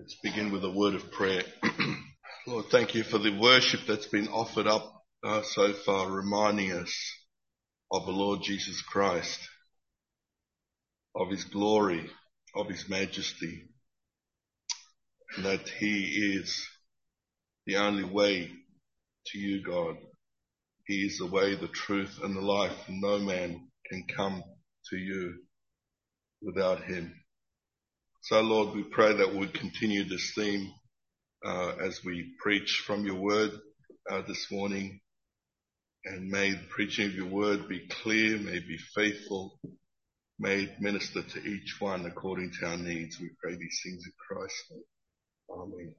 Let's begin with a word of prayer. Lord, thank you for the worship that's been offered up so far, reminding us of the Lord Jesus Christ, of his glory, of his majesty, and that he is the only way to you, God. He is the way, the truth, and the life, and no man can come to you without him. So, Lord, we pray that we'll continue this theme as we preach from your word this morning. And may the preaching of your word be clear, may it be faithful, may it minister to each one according to our needs. We pray these things in Christ's name. Amen.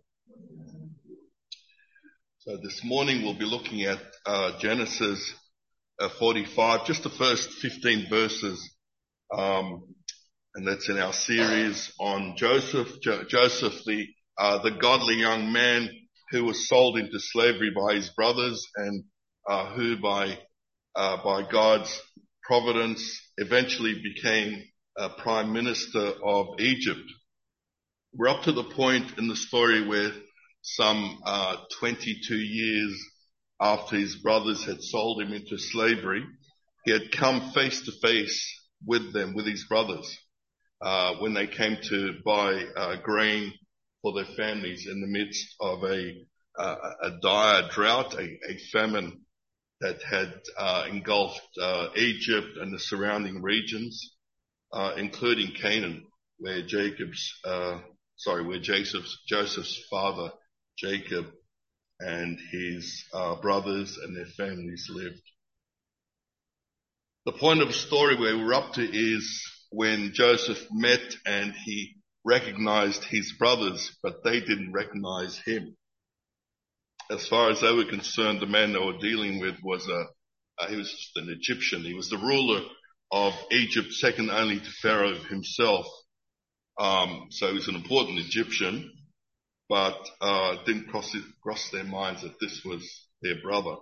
So this morning we'll be looking at Genesis 45, just the first 15 verses. And that's in our series on Joseph. Joseph, the godly young man who was sold into slavery by his brothers and who by God's providence eventually became prime minister of Egypt. We're up to the point in the story where some 22 years after his brothers had sold him into slavery, he had come face to face with them, with his brothers, when they came to buy grain for their families in the midst of a dire drought, a famine that had engulfed Egypt and the surrounding regions, including Canaan, where Joseph's father Jacob and his brothers and their families lived. The point of the story where we're up to is when Joseph met and he recognized his brothers, but they didn't recognize him. As far as they were concerned, the man they were dealing with was he was just an Egyptian. He was the ruler of Egypt, second only to Pharaoh himself. So he was an important Egyptian, but it didn't cross their minds that this was their brother.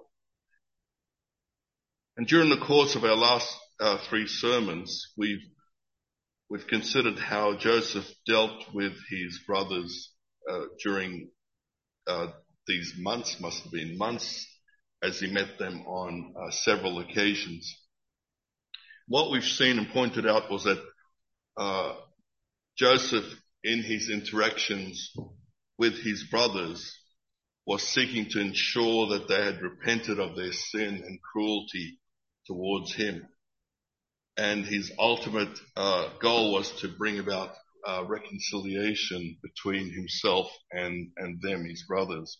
And during the course of our last three sermons, we've considered how Joseph dealt with his brothers during these months, must have been months, as he met them on several occasions. What we've seen and pointed out was that Joseph, in his interactions with his brothers, was seeking to ensure that they had repented of their sin and cruelty towards him. And his ultimate goal was to bring about reconciliation between himself and them, his brothers.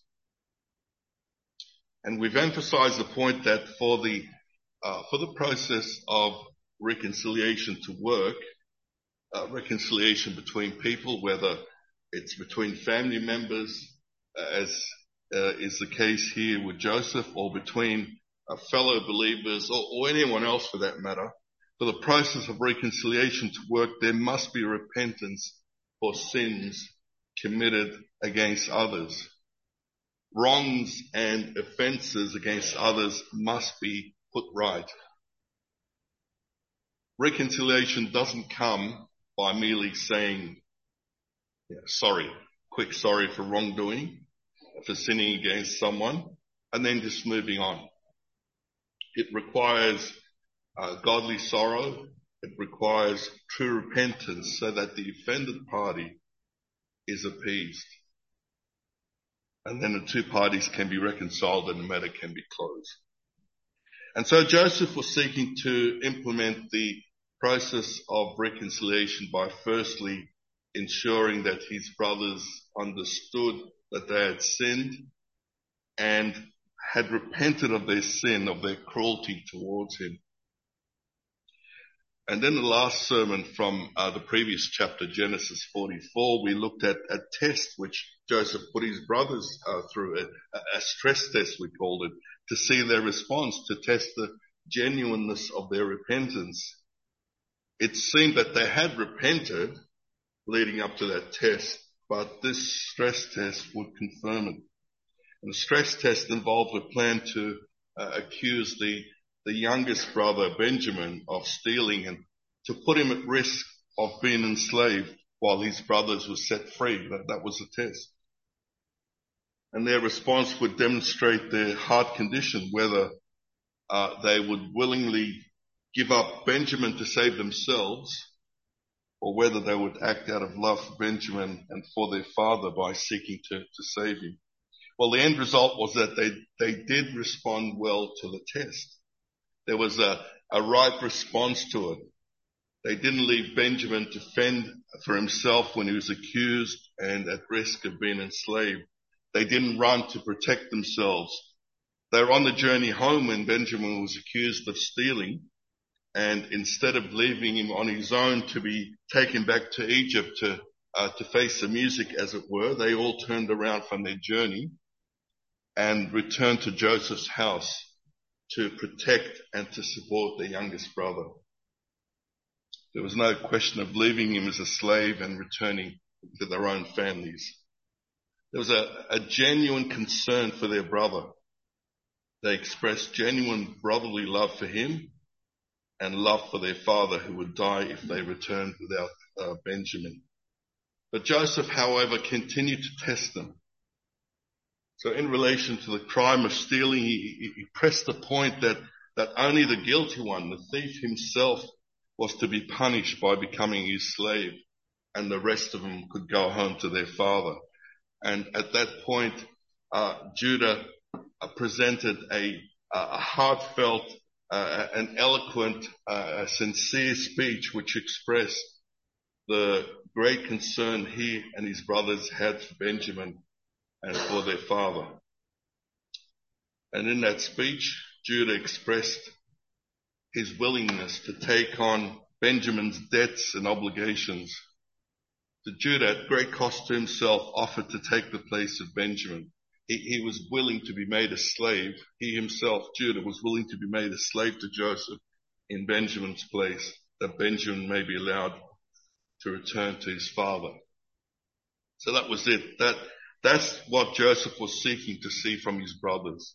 And we've emphasized the point that for the process of reconciliation to work, reconciliation between people, whether it's between family members, as is the case here with Joseph, or between fellow believers, or anyone else for that matter, for the process of reconciliation to work, there must be repentance for sins committed against others. Wrongs and offences against others must be put right. Reconciliation doesn't come by merely saying, quick sorry for wrongdoing, for sinning against someone, and then just moving on. It requires godly sorrow. It requires true repentance so that the offended party is appeased. And then the two parties can be reconciled and the matter can be closed. And so Joseph was seeking to implement the process of reconciliation by firstly ensuring that his brothers understood that they had sinned and had repented of their sin, of their cruelty towards him. And then the last sermon from the previous chapter, Genesis 44, we looked at a test which Joseph put his brothers through, a stress test we called it, to see their response, to test the genuineness of their repentance. It seemed that they had repented leading up to that test, but this stress test would confirm it. And the stress test involved a plan to accuse the youngest brother, Benjamin, of stealing and to put him at risk of being enslaved while his brothers were set free. That was the test. And their response would demonstrate their heart condition, whether they would willingly give up Benjamin to save themselves, or whether they would act out of love for Benjamin and for their father by seeking to save him. Well, the end result was that they did respond well to the test. There was a right response to it. They didn't leave Benjamin to fend for himself when he was accused and at risk of being enslaved. They didn't run to protect themselves. They were on the journey home when Benjamin was accused of stealing, and instead of leaving him on his own to be taken back to Egypt to face the music, as it were, they all turned around from their journey and returned to Joseph's house to protect and to support their youngest brother. There was no question of leaving him as a slave and returning to their own families. There was a genuine concern for their brother. They expressed genuine brotherly love for him and love for their father, who would die if they returned without Benjamin. But Joseph, however, continued to test them. So in relation to the crime of stealing, he pressed the point that only the guilty one, the thief himself, was to be punished by becoming his slave, and the rest of them could go home to their father. And at that point, Judah presented a heartfelt, an eloquent, sincere speech which expressed the great concern he and his brothers had for Benjamin and for their father. And in that speech, Judah expressed his willingness to take on Benjamin's debts and obligations. So Judah, at great cost to himself, offered to take the place of Benjamin. He was willing to be made a slave. He himself, Judah, was willing to be made a slave to Joseph in Benjamin's place, that Benjamin may be allowed to return to his father. So that was it. That's what Joseph was seeking to see from his brothers.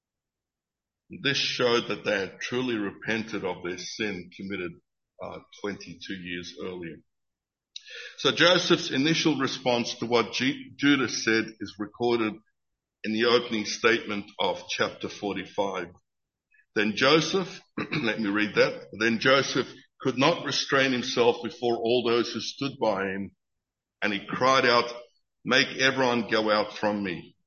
This showed that they had truly repented of their sin committed 22 years earlier. So Joseph's initial response to what Judah said is recorded in the opening statement of chapter 45. Then Joseph, let me read that. Then Joseph could not restrain himself before all those who stood by him, and he cried out, "Make everyone go out from me."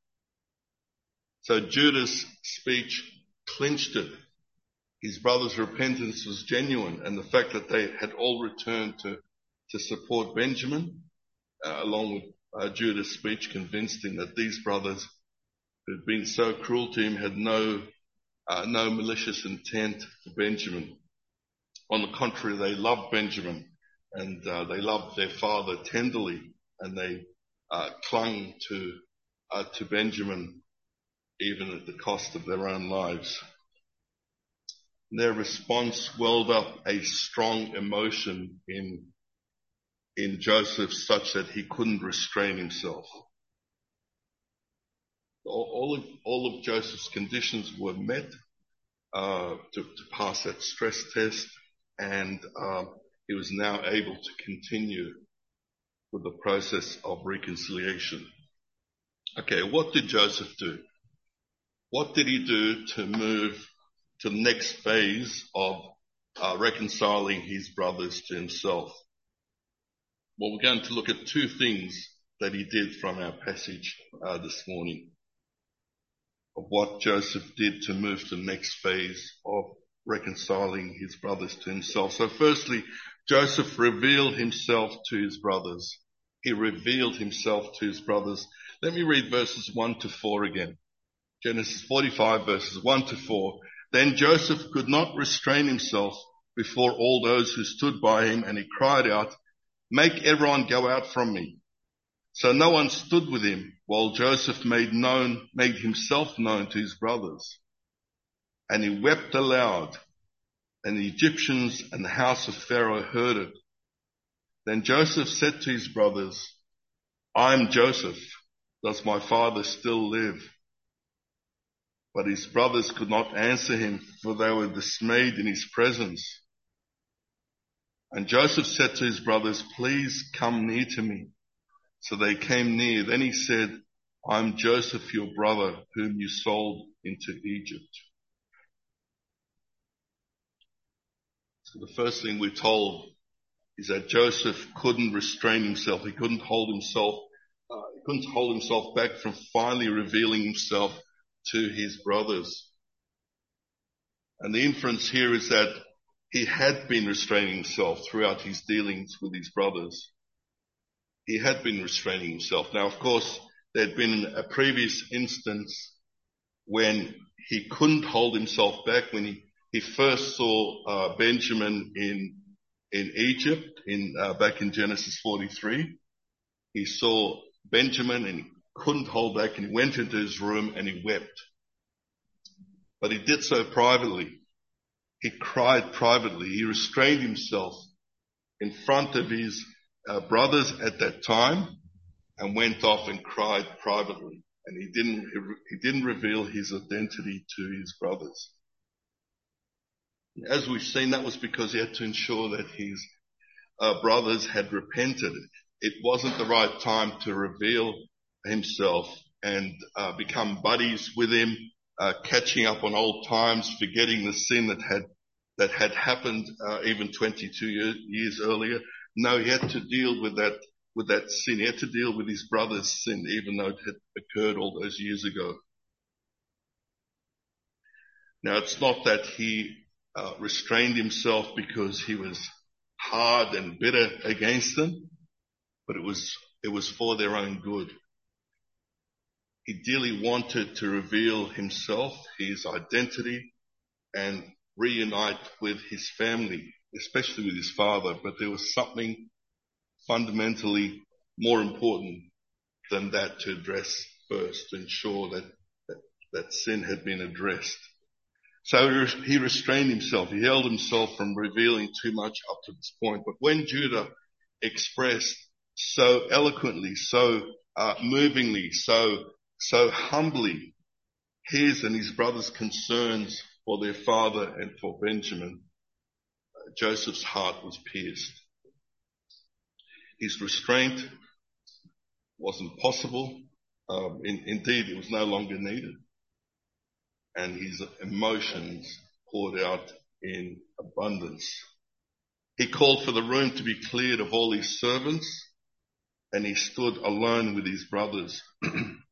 So Judah's speech clinched it. His brother's repentance was genuine, and the fact that they had all returned to support Benjamin, along with Judah's speech, convinced him that these brothers who had been so cruel to him had no malicious intent for Benjamin. On the contrary, they loved Benjamin, and they loved their father tenderly, and they clung to Benjamin even at the cost of their own lives. Their response welled up a strong emotion in Joseph, such that he couldn't restrain himself. All of Joseph's conditions were met to pass that stress test, and he was now able to continue with the process of reconciliation. Okay, what did Joseph do? What did he do to move to the next phase of reconciling his brothers to himself? Well, we're going to look at two things that he did from our passage this morning, of what Joseph did to move to the next phase of reconciling his brothers to himself. So firstly, Joseph revealed himself to his brothers. He revealed himself to his brothers. Let me read verses 1 to 4 again. Genesis 45 verses 1 to 4. Then Joseph could not restrain himself before all those who stood by him, and he cried out, "Make everyone go out from me." So no one stood with him, while Joseph made himself known to his brothers. And he wept aloud, and the Egyptians and the house of Pharaoh heard it. Then Joseph said to his brothers, "I am Joseph. Does my father still live?" But his brothers could not answer him, for they were dismayed in his presence. And Joseph said to his brothers, "Please come near to me." So they came near. Then he said, "I'm Joseph, your brother, whom you sold into Egypt." So the first thing we're told is that Joseph couldn't restrain himself. He couldn't hold himself back from finally revealing himself to his brothers. And the inference here is that he had been restraining himself throughout his dealings with his brothers. He had been restraining himself. Now, of course, there had been a previous instance when he couldn't hold himself back, when he first saw Benjamin in Egypt, back in Genesis 43. He saw Benjamin and he couldn't hold back, and he went into his room and he wept. But he did so privately. He cried privately. He restrained himself in front of his brothers at that time and went off and cried privately. And he didn't reveal his identity to his brothers. As we've seen, that was because he had to ensure that his brothers had repented. It wasn't the right time to reveal himself and become buddies with him, catching up on old times, forgetting the sin that had happened even 22 years earlier. No, he had to deal with that sin. He had to deal with his brother's sin, even though it had occurred all those years ago. Now, it's not that he restrained himself because he was hard and bitter against them, but it was for their own good. He dearly wanted to reveal himself, his identity, and reunite with his family, especially with his father. But there was something fundamentally more important than that to address first, to ensure that sin had been addressed. So he restrained himself. He held himself from revealing too much up to this point. But when Judah expressed so eloquently, so movingly, so humbly his and his brothers' concerns for their father and for Benjamin, Joseph's heart was pierced. His restraint wasn't possible. Indeed, it was no longer needed. And his emotions poured out in abundance. He called for the room to be cleared of all his servants, and he stood alone with his brothers. Let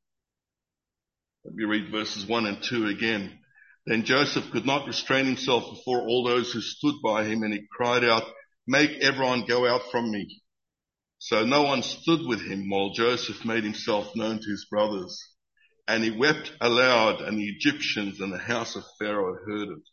me read verses 1 and 2 again. Then Joseph could not restrain himself before all those who stood by him, and he cried out, "Make everyone go out from me." So no one stood with him while Joseph made himself known to his brothers. And he wept aloud, and the Egyptians and the house of Pharaoh heard it.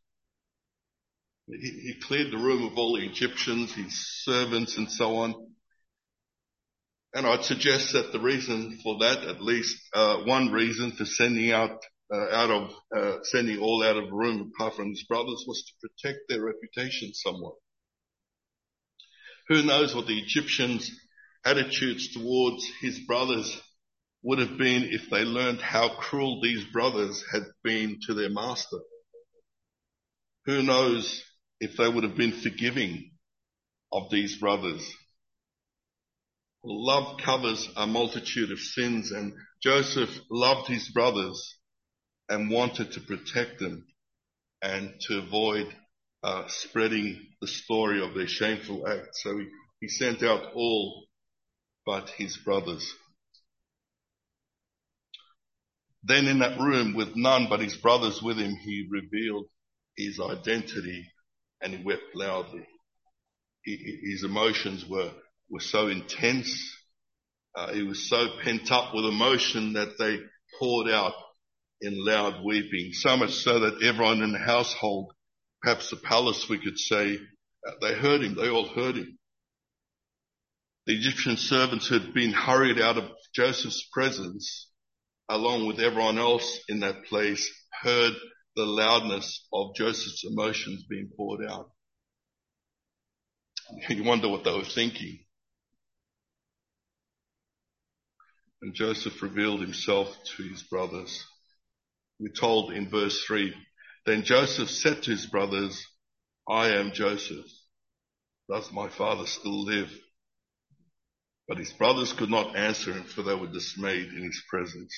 He cleared the room of all the Egyptians, his servants, and so on. And I'd suggest that the reason for that, at least one reason for sending all out of the room apart from his brothers, was to protect their reputation somewhat. Who knows what the Egyptians' attitudes towards his brothers would have been if they learned how cruel these brothers had been to their master. Who knows if they would have been forgiving of these brothers. Love covers a multitude of sins, and Joseph loved his brothers and wanted to protect them and to avoid spreading the story of their shameful act. So he sent out all but his brothers. Then in that room, with none but his brothers with him, he revealed his identity and he wept loudly. His emotions were so intense. He was so pent up with emotion that they poured out in loud weeping. So much so that everyone in the household, perhaps the palace we could say, they heard him. They all heard him. The Egyptian servants who had been hurried out of Joseph's presence, along with everyone else in that place, heard the loudness of Joseph's emotions being poured out. You wonder what they were thinking. And Joseph revealed himself to his brothers. We're told in verse 3, then Joseph said to his brothers, "I am Joseph. Does my father still live? But his brothers could not answer him, for they were dismayed in his presence.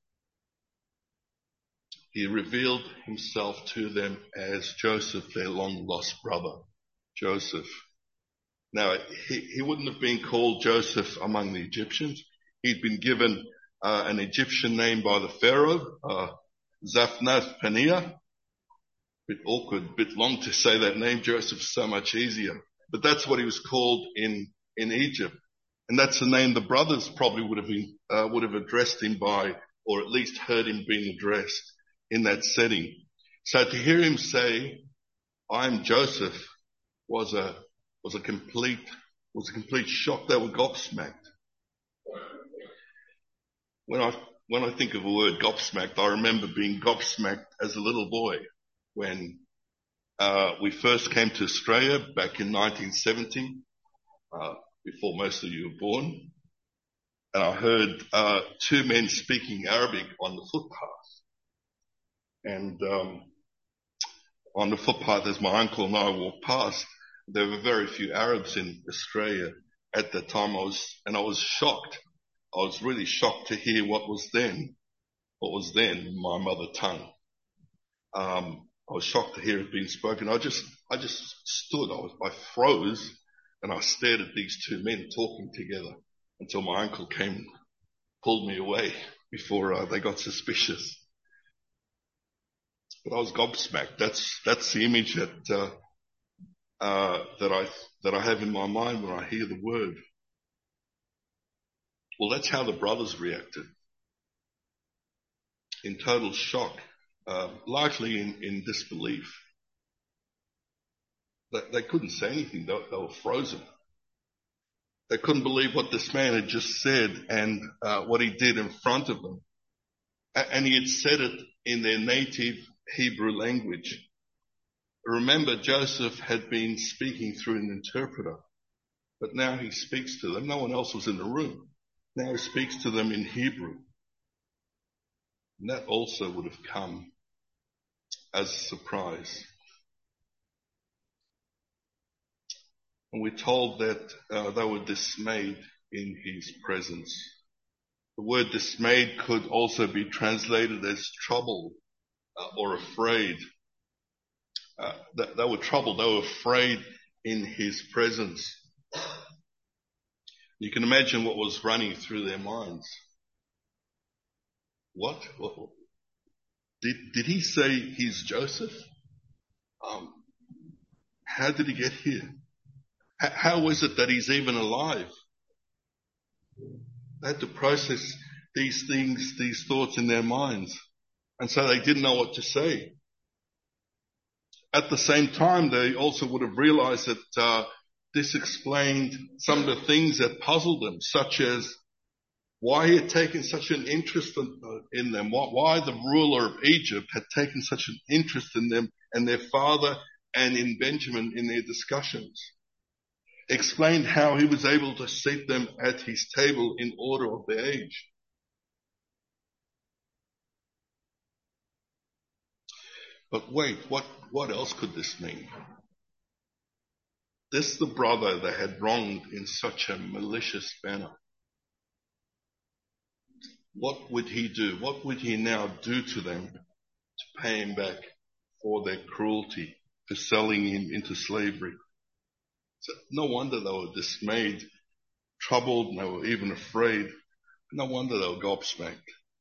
He revealed himself to them as Joseph, their long-lost brother. Joseph. Now, he wouldn't have been called Joseph among the Egyptians. He'd been given an Egyptian name by the Pharaoh, Zaphnath-Paneah. Bit awkward, bit long to say that name. Joseph's so much easier. But that's what he was called in Egypt. And that's the name the brothers probably would have addressed him by, or at least heard him being addressed in that setting. So to hear him say, "I'm Joseph," was a complete shock. They were gobsmacked. When I think of the word gobsmacked, I remember being gobsmacked as a little boy when we first came to Australia back in 1970, before most of you were born. And I heard two men speaking Arabic on the footpath. And on the footpath, as my uncle and I walked past, there were very few Arabs in Australia at that time. I was shocked. I was really shocked to hear what was then my mother tongue. I was shocked to hear it being spoken. I just stood. I froze, and I stared at these two men talking together until my uncle came and pulled me away before they got suspicious. But I was gobsmacked. That's the image that I have in my mind when I hear the word. Well, that's how the brothers reacted. In total shock, largely in disbelief. They couldn't say anything. They were frozen. They couldn't believe what this man had just said and what he did in front of them. And he had said it in their native Hebrew language. Remember, Joseph had been speaking through an interpreter, but now he speaks to them. No one else was in the room. Now he speaks to them in Hebrew. And that also would have come as a surprise. And we're told that they were dismayed in his presence. The word dismayed could also be translated as troubled or afraid. They were troubled. They were afraid in his presence. You can imagine what was running through their minds. What? Did he say he's Joseph? How did he get here? How is it that he's even alive? They had to process these things, these thoughts in their minds. And so they didn't know what to say. At the same time, they also would have realized that this explained some of the things that puzzled them, such as why he had taken such an interest in them, why the ruler of Egypt had taken such an interest in them and their father and in Benjamin in their discussions. Explained how he was able to seat them at his table in order of their age. But wait, what else could this mean? This the brother they had wronged in such a malicious manner. What would he do? What would he now do to them to pay him back for their cruelty, for selling him into slavery? So no wonder they were dismayed, troubled, and they were even afraid. No wonder they were gobsmacked.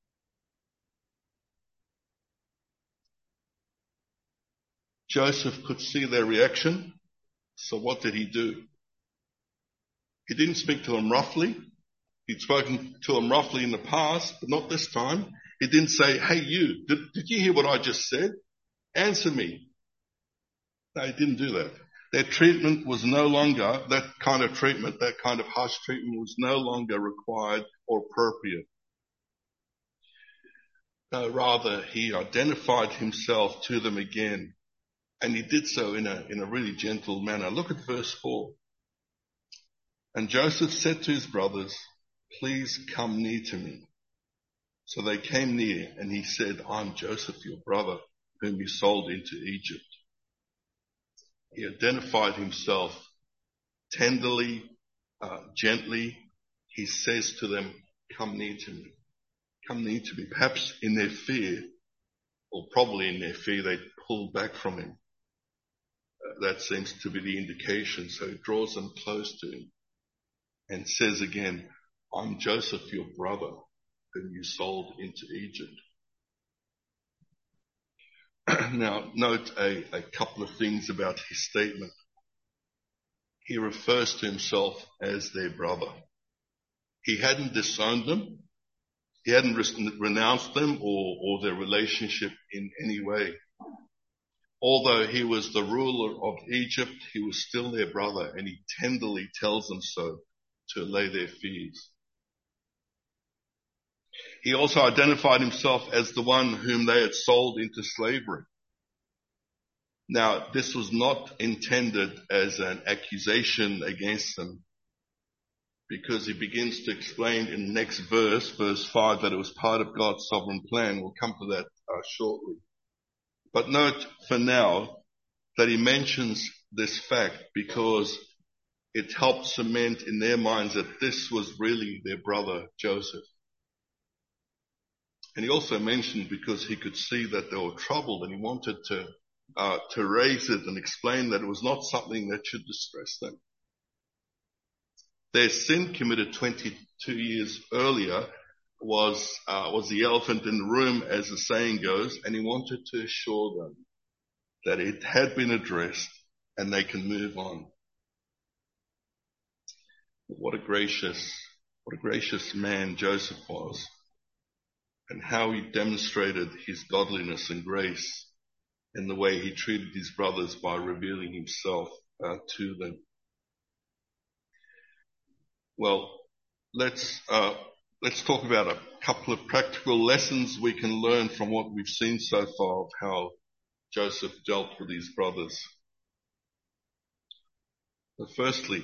Joseph could see their reaction, so what did he do? He didn't speak to them roughly. He'd spoken to them roughly in the past, but not this time. He didn't say, "Hey you, did you hear what I just said? Answer me." No, he didn't do that. Their treatment was no longer, that kind of treatment, that kind of harsh treatment was no longer required or appropriate. No, rather, he identified himself to them again, and he did so in a really gentle manner. Look at verse 4. And Joseph said to his brothers, "Please come near to me." So they came near, and he said, "I'm Joseph, your brother, whom you sold into Egypt." He identified himself tenderly, gently, he says to them, come near to me. Come near to me. Perhaps in their fear, or probably in their fear, they pull back from him. That seems to be the indication. So he draws them close to him and says again, I'm Joseph, your brother, whom you sold into Egypt. Now, note a couple of things about his statement. He refers to himself as their brother. He hadn't disowned them. He hadn't renounced them or their relationship in any way. Although he was the ruler of Egypt, he was still their brother, and he tenderly tells them so to allay their fears. He also identified himself as the one whom they had sold into slavery. Now, this was not intended as an accusation against them, because he begins to explain in the next verse, verse 5, that it was part of God's sovereign plan. We'll come to that shortly. But note for now that he mentions this fact because it helped cement in their minds that this was really their brother Joseph. And he also mentioned because he could see that they were troubled, and he wanted to raise it and explain that it was not something that should distress them. Their sin committed 22 years earlier was the elephant in the room, as the saying goes, and he wanted to assure them that it had been addressed and they can move on. What a gracious man Joseph was, and how he demonstrated his godliness and grace in the way he treated his brothers by revealing himself to them. Well, let's talk about a couple of practical lessons we can learn from what we've seen so far of how Joseph dealt with his brothers. But firstly,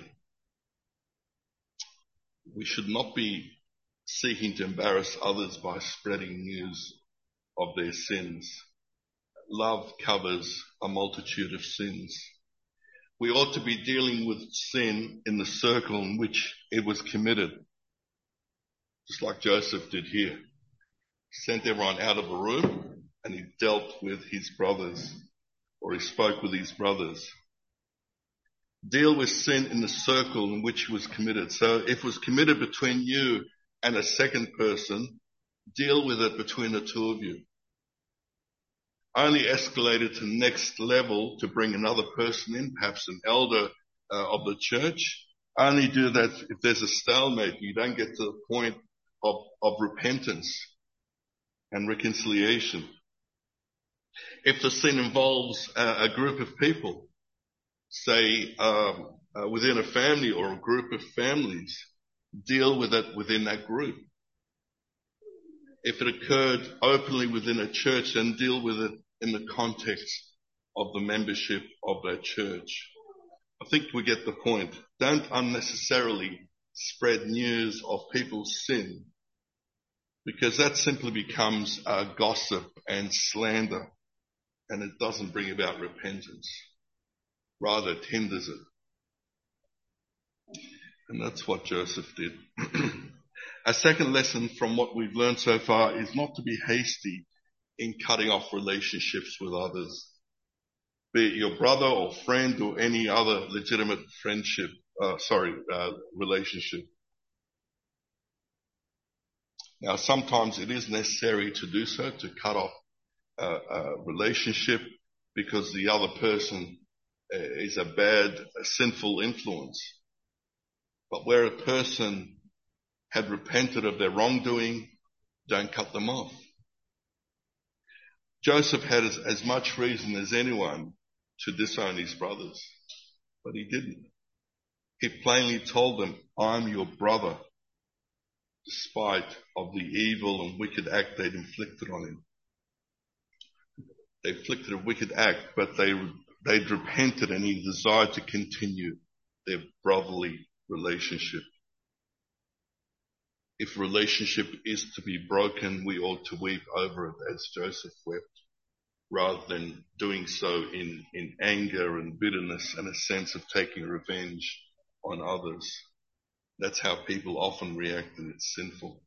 we should not be seeking to embarrass others by spreading news of their sins. Love covers a multitude of sins. We ought to be dealing with sin in the circle in which it was committed, just like Joseph did here. He sent everyone out of the room and he dealt with his brothers, or he spoke with his brothers. Deal with sin in the circle in which it was committed. So if it was committed between you and a second person, deal with it between the two of you. Only escalate it to the next level to bring another person in, perhaps an elder of the church. Only do that if there's a stalemate. You don't get to the point of repentance and reconciliation. If the sin involves a group of people, say within a family or a group of families, deal with it within that group. If it occurred openly within a church, then deal with it in the context of the membership of that church. I think we get the point. Don't unnecessarily spread news of people's sin, because that simply becomes gossip and slander, and it doesn't bring about repentance. Rather, it hinders it. And that's what Joseph did. A second lesson from what we've learned so far is not to be hasty in cutting off relationships with others, be it your brother or friend or any other legitimate relationship. Now, sometimes it is necessary to do so, to cut off a relationship because the other person is a sinful influence. But where a person had repented of their wrongdoing, don't cut them off. Joseph had as much reason as anyone to disown his brothers, but he didn't. He plainly told them, I'm your brother, despite of the evil and wicked act they'd inflicted on him. They inflicted a wicked act, but they'd repented, and he desired to continue their brotherly relationship. If relationship is to be broken, we ought to weep over it as Joseph wept, rather than doing so in anger and bitterness and a sense of taking revenge on others. That's how people often react, and it's sinful.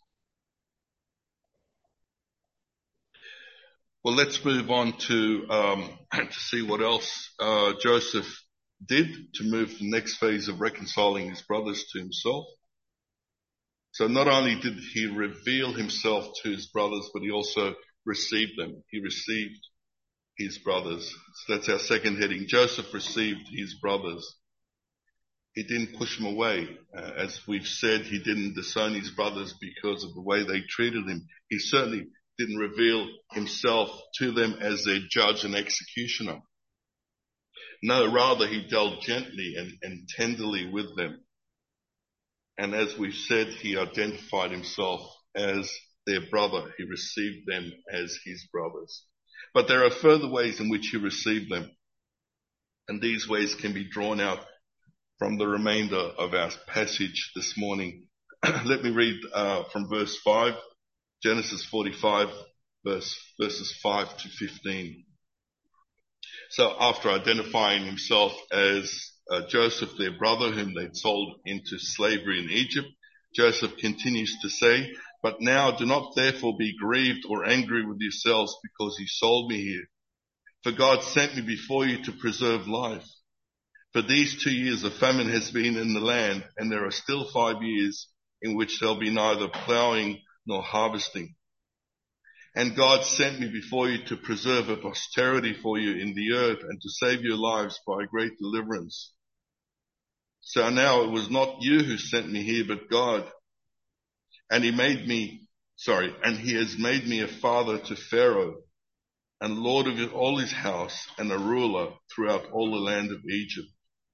Well, let's move on to see what else Joseph did to move the next phase of reconciling his brothers to himself. So not only did he reveal himself to his brothers, but he also received them. He received his brothers. So that's our second heading. Joseph received his brothers. He didn't push them away. As we've said, he didn't disown his brothers because of the way they treated him. He certainly didn't reveal himself to them as their judge and executioner. No, rather he dealt gently and tenderly with them. And as we've said, he identified himself as their brother. He received them as his brothers. But there are further ways in which he received them. And these ways can be drawn out from the remainder of our passage this morning. Let me read from verse 5, Genesis 45, verses 5 to 15. So after identifying himself as Joseph, their brother, whom they'd sold into slavery in Egypt, Joseph continues to say, "But now do not therefore be grieved or angry with yourselves because you sold me here. For God sent me before you to preserve life. For these 2 years a famine has been in the land, and there are still 5 years in which there'll be neither plowing nor harvesting. And God sent me before you to preserve a posterity for you in the earth and to save your lives by a great deliverance. So now it was not you who sent me here, but God. And he has made me a father to Pharaoh and Lord of all his house and a ruler throughout all the land of Egypt.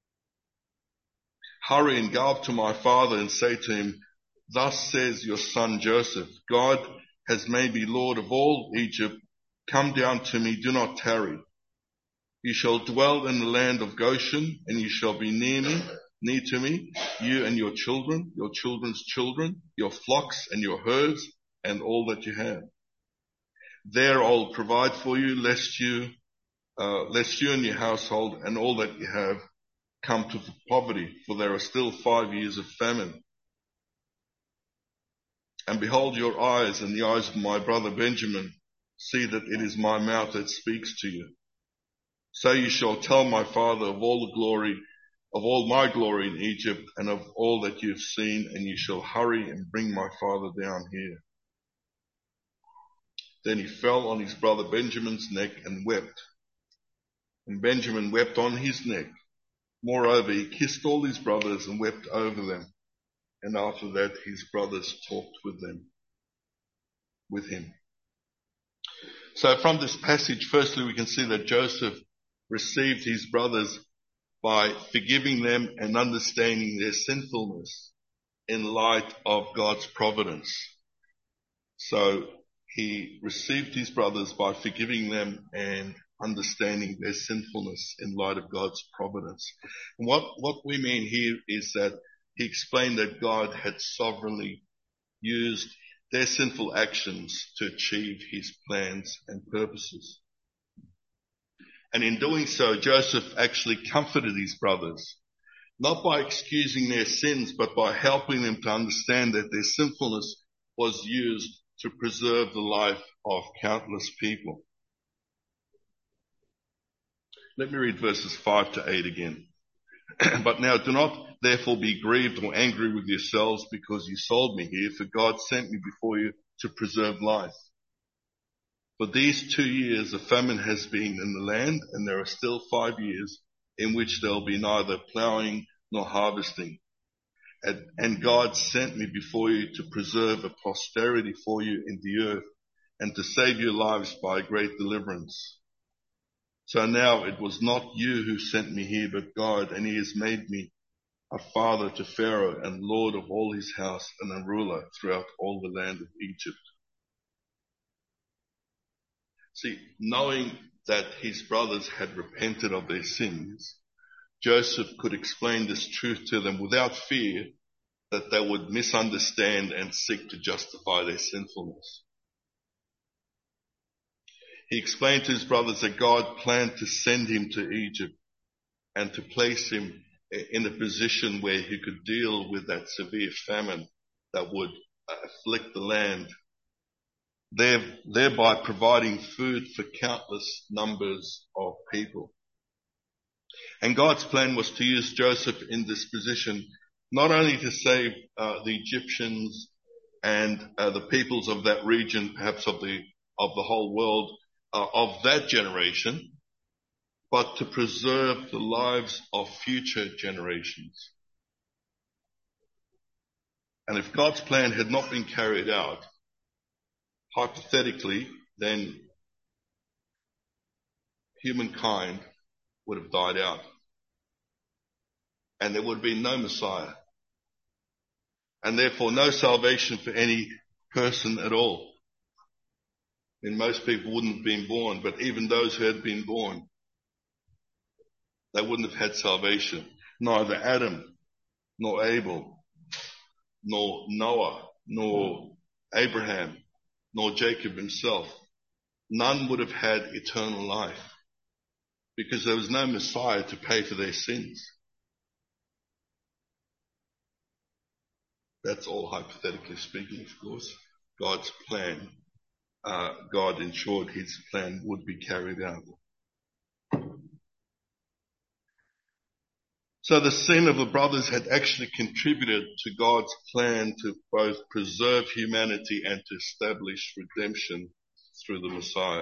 Hurry and go up to my father and say to him, 'Thus says your son Joseph, God has made me Lord of all Egypt. Come down to me, do not tarry. You shall dwell in the land of Goshen, and you shall be near to me, you and your children, your children's children, your flocks and your herds, and all that you have. There I will provide for you, lest you and your household and all that you have come to poverty, for there are still 5 years of famine. And behold, your eyes and the eyes of my brother Benjamin see that it is my mouth that speaks to you. So you shall tell my father of all my glory in Egypt and of all that you have seen, and you shall hurry and bring my father down here.' Then he fell on his brother Benjamin's neck and wept. And Benjamin wept on his neck. Moreover, he kissed all his brothers and wept over them. And after that, his brothers talked with him. So from this passage, firstly, we can see that Joseph received his brothers by forgiving them and understanding their sinfulness in light of God's providence. So he received his brothers by forgiving them and understanding their sinfulness in light of God's providence. And what we mean here is that he explained that God had sovereignly used their sinful actions to achieve his plans and purposes. And in doing so, Joseph actually comforted his brothers, not by excusing their sins, but by helping them to understand that their sinfulness was used to preserve the life of countless people. Let me read verses 5 to 8 again. But now do not therefore be grieved or angry with yourselves because you sold me here, for God sent me before you to preserve life. For these 2 years a famine has been in the land, and there are still 5 years in which there will be neither plowing nor harvesting. And God sent me before you to preserve a posterity for you in the earth and to save your lives by a great deliverance. So now it was not you who sent me here, but God, and he has made me a father to Pharaoh and Lord of all his house and a ruler throughout all the land of Egypt. See, knowing that his brothers had repented of their sins, Joseph could explain this truth to them without fear that they would misunderstand and seek to justify their sinfulness. He explained to his brothers that God planned to send him to Egypt and to place him in a position where he could deal with that severe famine that would afflict the land, thereby providing food for countless numbers of people. And God's plan was to use Joseph in this position not only to save the Egyptians and the peoples of that region, perhaps of the whole world, of that generation, but to preserve the lives of future generations. And if God's plan had not been carried out, hypothetically, then humankind would have died out. And there would have been no Messiah. And therefore no salvation for any person at all. And most people wouldn't have been born, but even those who had been born, they wouldn't have had salvation. Neither Adam, nor Abel, nor Noah, nor Abraham, nor Jacob himself. None would have had eternal life because there was no Messiah to pay for their sins. That's all hypothetically speaking, of course. God's plan, God ensured his plan would be carried out. So the sin of the brothers had actually contributed to God's plan to both preserve humanity and to establish redemption through the Messiah.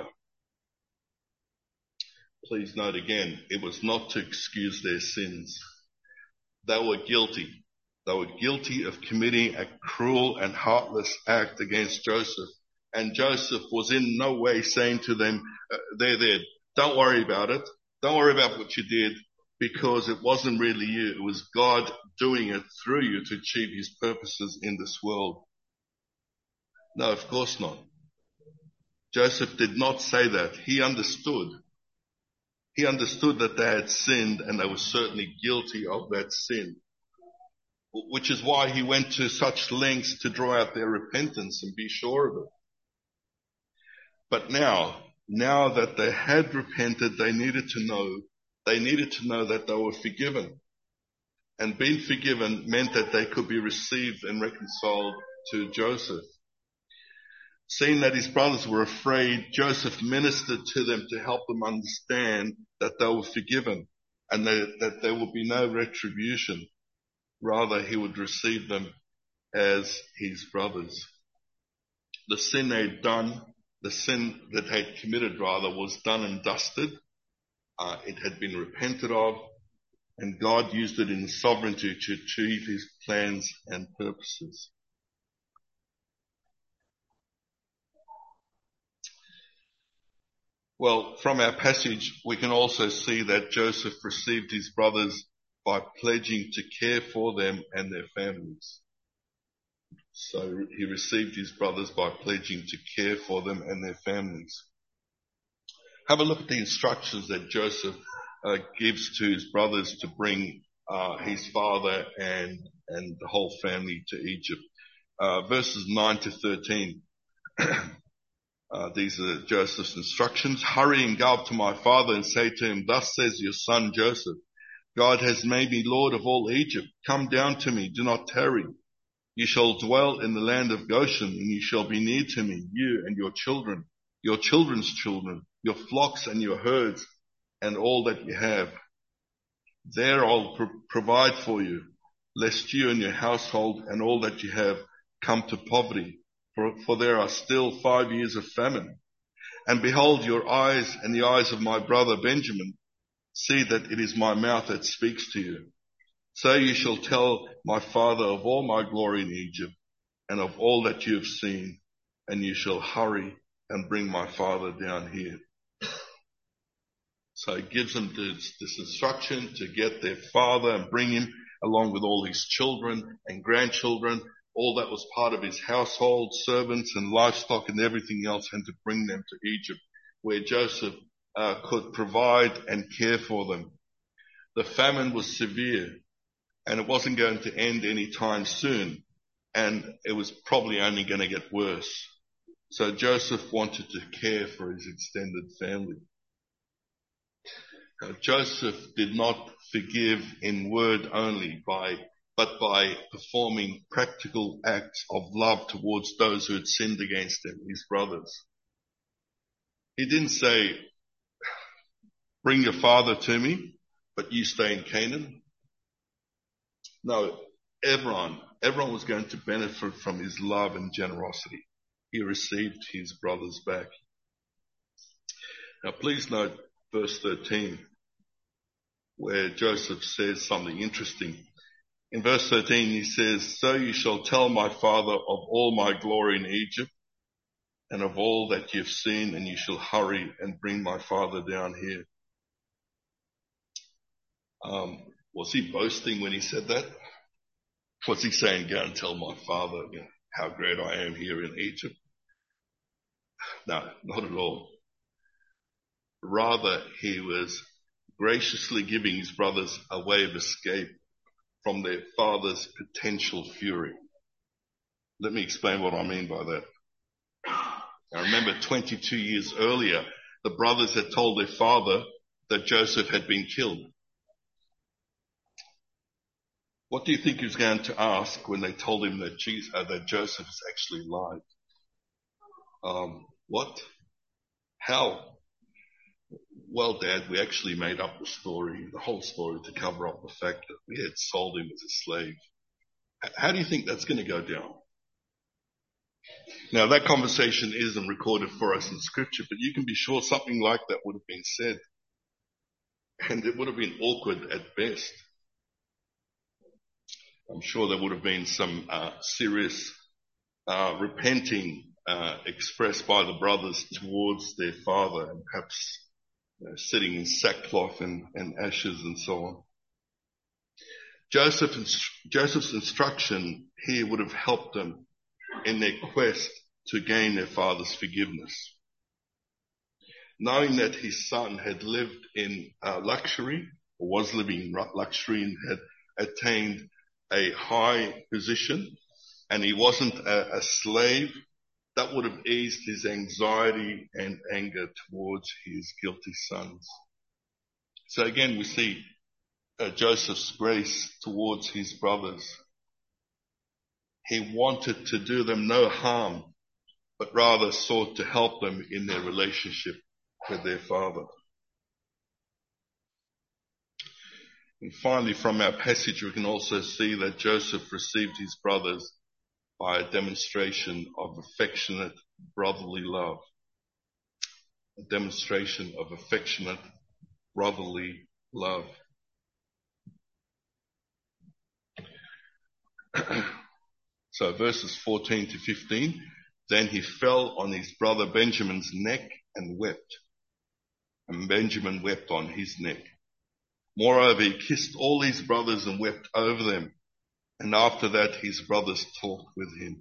Please note again, it was not to excuse their sins. They were guilty. They were guilty of committing a cruel and heartless act against Joseph. And Joseph was in no way saying to them, there, don't worry about it. Don't worry about what you did, because it wasn't really you. It was God doing it through you to achieve his purposes in this world. No, of course not. Joseph did not say that. He understood. He understood that they had sinned and they were certainly guilty of that sin, which is why he went to such lengths to draw out their repentance and be sure of it. But now that they had repented, they needed to know that they were forgiven. And being forgiven meant that they could be received and reconciled to Joseph. Seeing that his brothers were afraid, Joseph ministered to them to help them understand that they were forgiven and that there would be no retribution. Rather, he would receive them as his brothers. The sin they'd done, the sin that they had committed rather, was done and dusted. It had been repented of, and God used it in His sovereignty to achieve His plans and purposes. Well, from our passage, we can also see that Joseph received his brothers by pledging to care for them and their families. So he received his brothers by pledging to care for them and their families. Have a look at the instructions that Joseph gives to his brothers to bring his father and the whole family to Egypt. Verses 9 to 13. These are Joseph's instructions. Hurry and go up to my father and say to him, thus says your son Joseph, God has made me Lord of all Egypt. Come down to me, do not tarry. You shall dwell in the land of Goshen, and you shall be near to me, you and your children, your children's children, your flocks and your herds, and all that you have. There I'll provide for you, lest you and your household and all that you have come to poverty. For there are still 5 years of famine. And behold, your eyes and the eyes of my brother Benjamin see that it is my mouth that speaks to you. So you shall tell my father of all my glory in Egypt and of all that you have seen, and you shall hurry and bring my father down here. So he gives them this instruction to get their father and bring him along with all his children and grandchildren, all that was part of his household, servants and livestock and everything else, and to bring them to Egypt, where Joseph could provide and care for them. The famine was severe, and it wasn't going to end any time soon, and it was probably only going to get worse. So Joseph wanted to care for his extended family. Joseph did not forgive in word only, but by performing practical acts of love towards those who had sinned against him, his brothers. He didn't say, bring your father to me, but you stay in Canaan. No, everyone was going to benefit from his love and generosity. He received his brothers back. Now please note verse 13, where Joseph says something interesting. In verse 13 he says, so you shall tell my father of all my glory in Egypt and of all that you've seen, and you shall hurry and bring my father down here. Was he boasting when he said that? Was he saying, go and tell my father how great I am here in Egypt? No, not at all. Rather, he was graciously giving his brothers a way of escape from their father's potential fury. Let me explain what I mean by that. I remember 22 years earlier, the brothers had told their father that Joseph had been killed. What do you think he was going to ask when they told him that Joseph has actually lied? What? How? Well, Dad, we actually made up the whole story to cover up the fact that we had sold him as a slave. How do you think that's going to go down? Now, that conversation isn't recorded for us in Scripture, but you can be sure something like that would have been said. And it would have been awkward at best. I'm sure there would have been some serious repenting expressed by the brothers towards their father, and perhaps sitting in sackcloth and ashes and so on. Joseph's instruction here would have helped them in their quest to gain their father's forgiveness. Knowing that his son had lived in luxury, or was living in luxury, and had attained a high position, and he wasn't a slave, that would have eased his anxiety and anger towards his guilty sons. So again, we see Joseph's grace towards his brothers. He wanted to do them no harm, but rather sought to help them in their relationship with their father. And finally, from our passage, we can also see that Joseph received his brothers by a demonstration of affectionate brotherly love. A demonstration of affectionate brotherly love. So verses 14 to 15, then he fell on his brother Benjamin's neck and wept. And Benjamin wept on his neck. Moreover, he kissed all his brothers and wept over them. And after that, his brothers talked with him.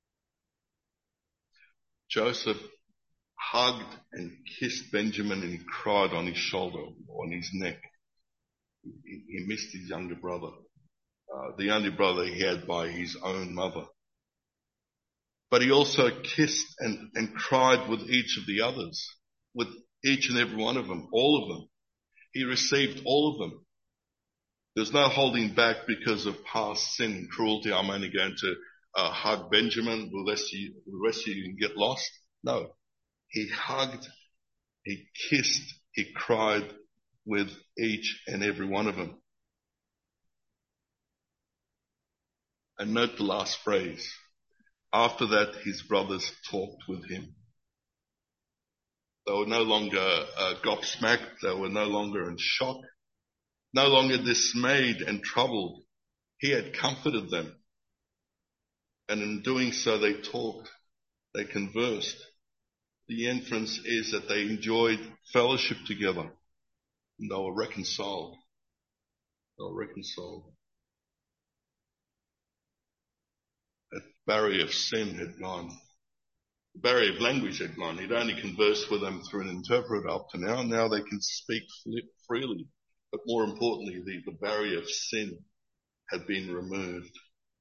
Joseph hugged and kissed Benjamin, and he cried on his shoulder, on his neck. He missed his younger brother, the only brother he had by his own mother. But he also kissed and cried with each of the others, with each and every one of them, all of them. He received all of them. There's no holding back because of past sin and cruelty. I'm only going to hug Benjamin. The rest of you can get lost. No. He hugged, he kissed, he cried with each and every one of them. And note the last phrase. After that, his brothers talked with him. They were no longer gobsmacked. They were no longer in shock. No longer dismayed and troubled. He had comforted them. And in doing so, they talked. They conversed. The inference is that they enjoyed fellowship together. And they were reconciled. They were reconciled. That barrier of sin had gone. The barrier of language had gone. He'd only conversed with them through an interpreter up to now. Now they can speak freely. But more importantly, the barrier of sin had been removed.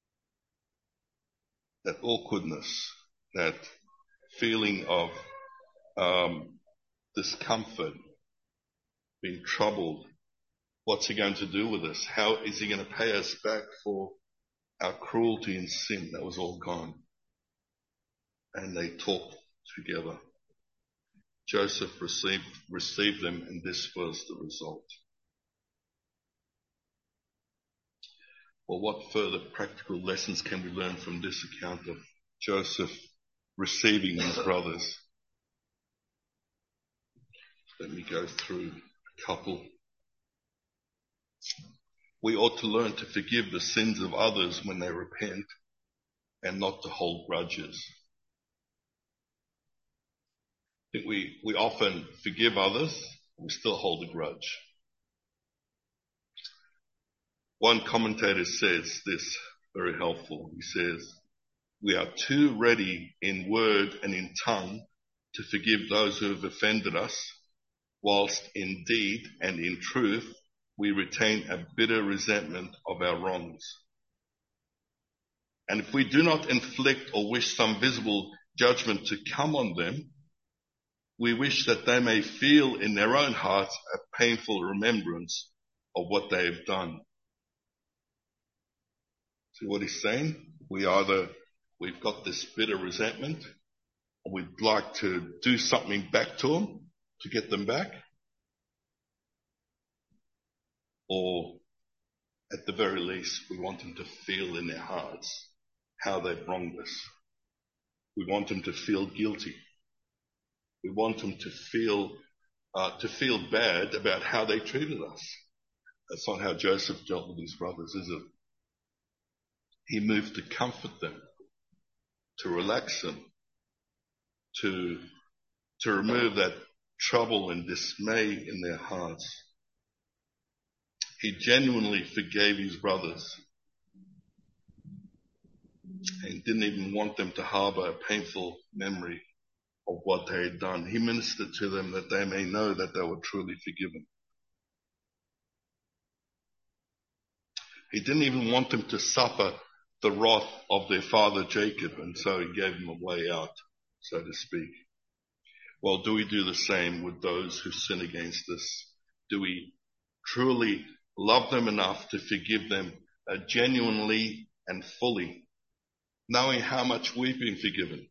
That awkwardness, that feeling of discomfort been troubled. What's he going to do with us? How is he going to pay us back for our cruelty and sin? That was all gone. And they talked together. Joseph received them, and this was the result. Well, what further practical lessons can we learn from this account of Joseph receiving his brothers? Let me go through a couple. We ought to learn to forgive the sins of others when they repent and not to hold grudges. I think we often forgive others, we still hold a grudge. One commentator says this, very helpful. He says, we are too ready in word and in tongue to forgive those who have offended us, whilst in deed and in truth we retain a bitter resentment of our wrongs. And if we do not inflict or wish some visible judgment to come on them, we wish that they may feel in their own hearts a painful remembrance of what they have done. See what he's saying? We've got this bitter resentment, and we'd like to do something back to them to get them back. Or at the very least, we want them to feel in their hearts how they've wronged us. We want them to feel guilty. We want them to feel bad about how they treated us. That's not how Joseph dealt with his brothers, is it? He moved to comfort them, to relax them, to remove that trouble and dismay in their hearts. He genuinely forgave his brothers and didn't even want them to harbour a painful memory of what they had done. He ministered to them that they may know that they were truly forgiven. He didn't even want them to suffer the wrath of their father Jacob, and so he gave them a way out, so to speak. Well, do we do the same with those who sin against us? Do we truly love them enough to forgive them genuinely and fully, knowing how much we've been forgiven,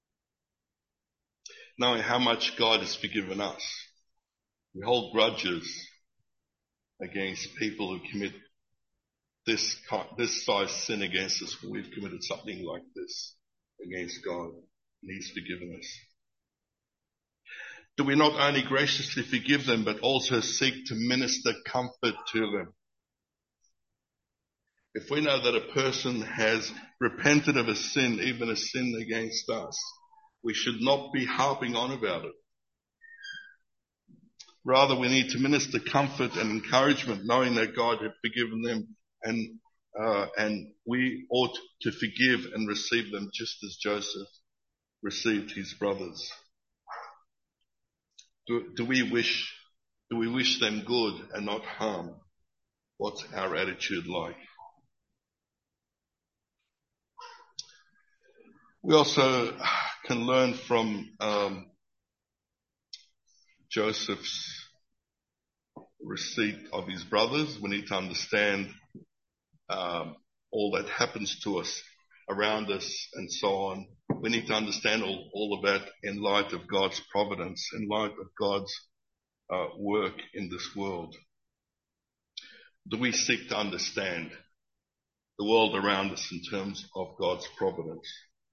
knowing how much God has forgiven us? We hold grudges against people who commit this size sin against us, when we've committed something like this against God, and He's forgiven us. Do we not only graciously forgive them, but also seek to minister comfort to them? If we know that a person has repented of a sin, even a sin against us, we should not be harping on about it. Rather, we need to minister comfort and encouragement, knowing that God had forgiven them, and we ought to forgive and receive them just as Joseph received his brothers. Do we wish them good and not harm? What's our attitude like? We also can learn from Joseph's receipt of his brothers. We need to understand all that happens to us around us and so on. We need to understand all of that in light of God's providence, in light of God's work in this world. Do we seek to understand the world around us in terms of God's providence?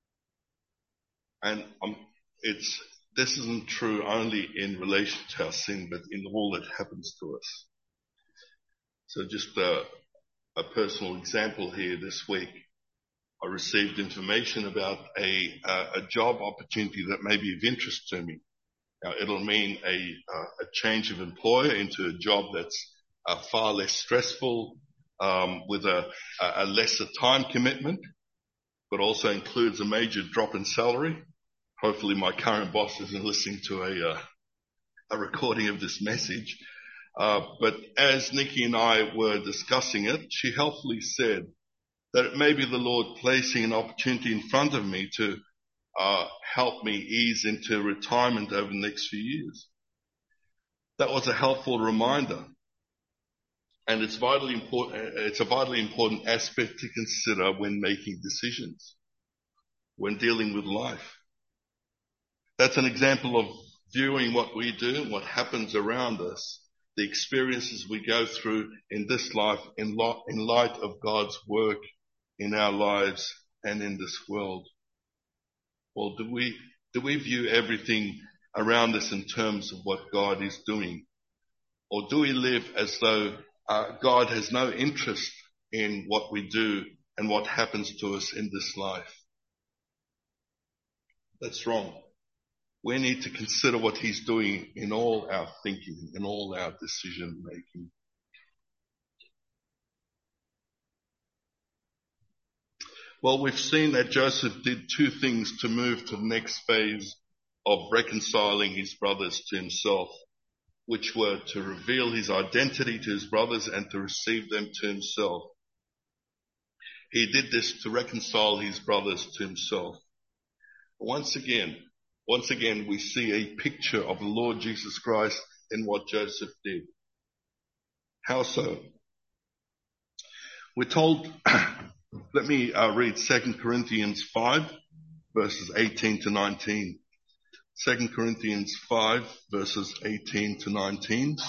And this isn't true only in relation to our sin, but in all that happens to us. So just a personal example here. This week, I received information about a job opportunity that may be of interest to me. Now, it'll mean a change of employer into a job that's far less stressful, with a lesser time commitment, but also includes a major drop in salary. Hopefully my current boss isn't listening to a recording of this message. But as Nikki and I were discussing it, she helpfully said that it may be the Lord placing an opportunity in front of me to help me ease into retirement over the next few years. That was a helpful reminder. And it's a vitally important aspect to consider when making decisions, when dealing with life. That's an example of viewing what we do and what happens around us, the experiences we go through in this life in light of God's work in our lives and in this world. Or do we view everything around us in terms of what God is doing? Or do we live as though God has no interest in what we do and what happens to us in this life? That's wrong. We need to consider what He's doing in all our thinking, in all our decision making. Well, we've seen that Joseph did two things to move to the next phase of reconciling his brothers to himself, which were to reveal his identity to his brothers and to receive them to himself. He did this to reconcile his brothers to himself. Once again, we see a picture of the Lord Jesus Christ in what Joseph did. How so? We're told, let me read 2 Corinthians 5, verses 18 to 19. 2 Corinthians 5, verses 18 to 19.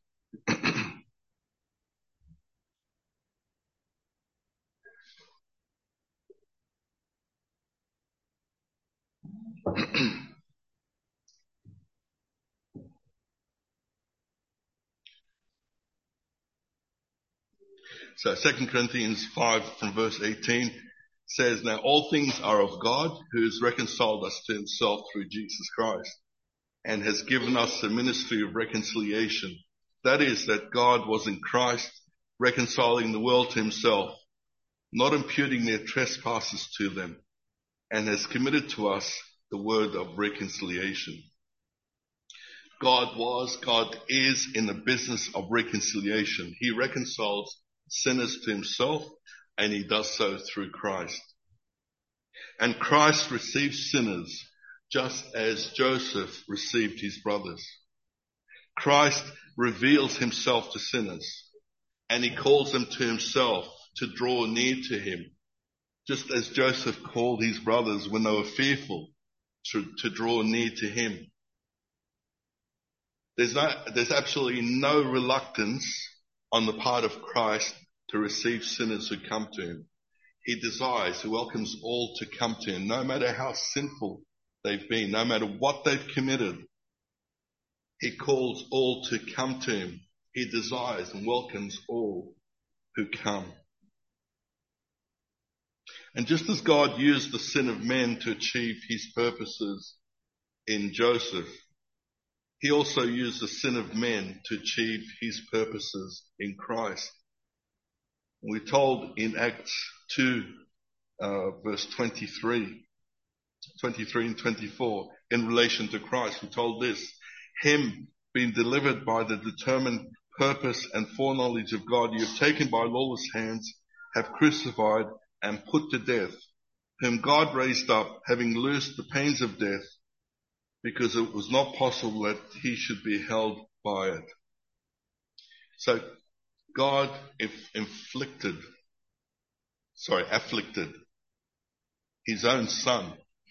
So 2 Corinthians 5 from verse 18 says, "Now all things are of God, who has reconciled us to himself through Jesus Christ, and has given us the ministry of reconciliation. That is, that God was in Christ, reconciling the world to himself, not imputing their trespasses to them, and has committed to us the word of reconciliation." God is in the business of reconciliation. He reconciles sinners to himself, and he does so through Christ. And Christ receives sinners just as Joseph received his brothers. Christ reveals himself to sinners, and he calls them to himself to draw near to him, just as Joseph called his brothers when they were fearful to draw near to him. There's absolutely no reluctance on the part of Christ to receive sinners who come to him. He welcomes all to come to him, no matter how sinful they've been, no matter what they've committed. He calls all to come to him. He desires and welcomes all who come. And just as God used the sin of men to achieve his purposes in Joseph, he also used the sin of men to achieve his purposes in Christ. We're told in Acts 2, verse 23 and 24, in relation to Christ, we're told this: "Him being delivered by the determined purpose and foreknowledge of God, you have taken by lawless hands, have crucified and put to death, whom God raised up, having loosed the pains of death, because it was not possible that he should be held by it." So God afflicted his own son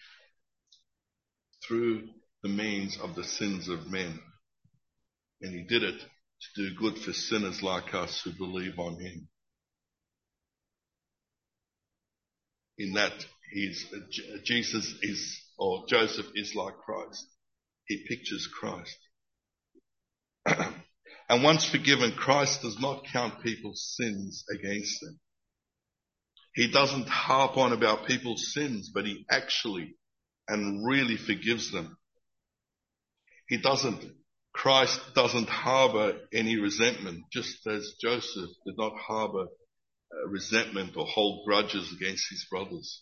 through the means of the sins of men. And he did it to do good for sinners like us who believe on him. In that Joseph is like Christ. He pictures Christ. And once forgiven, Christ does not count people's sins against them. He doesn't harp on about people's sins, but he actually and really forgives them. Christ doesn't harbor any resentment, just as Joseph did not harbor resentment or hold grudges against his brothers.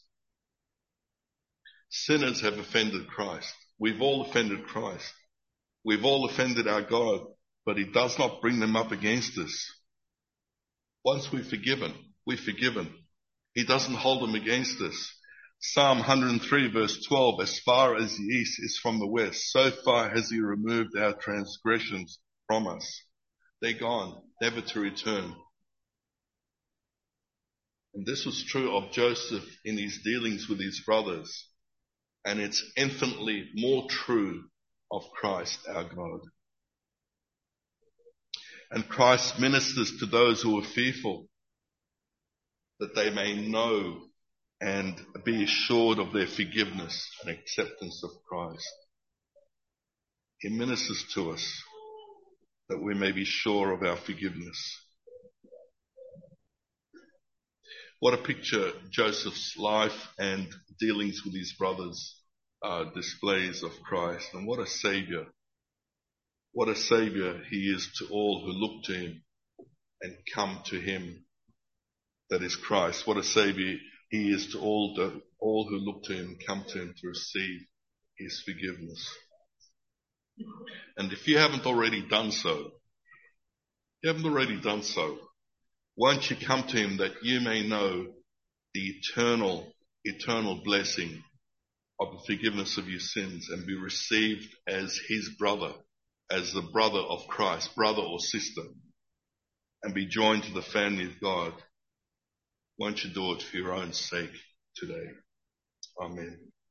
Sinners have offended Christ. We've all offended Christ. We've all offended our God, but he does not bring them up against us. Once we're forgiven. He doesn't hold them against us. Psalm 103 verse 12, "As far as the east is from the west, so far has he removed our transgressions from us. They're gone, never to return. And this was true of Joseph in his dealings with his brothers. And it's infinitely more true of Christ our God. And Christ ministers to those who are fearful, that they may know and be assured of their forgiveness and acceptance of Christ. He ministers to us that we may be sure of our forgiveness. What a picture Joseph's life and dealings with his brothers displays of Christ. And what a Saviour. What a Saviour he is to all who look to him and come to him. That is Christ. What a Saviour he is to all who look to him and come to him to receive his forgiveness. And if you haven't already done so, won't you come to him that you may know the eternal blessing of the forgiveness of your sins and be received as his brother, as the brother of Christ, brother or sister, and be joined to the family of God. Won't you do it for your own sake today? Amen.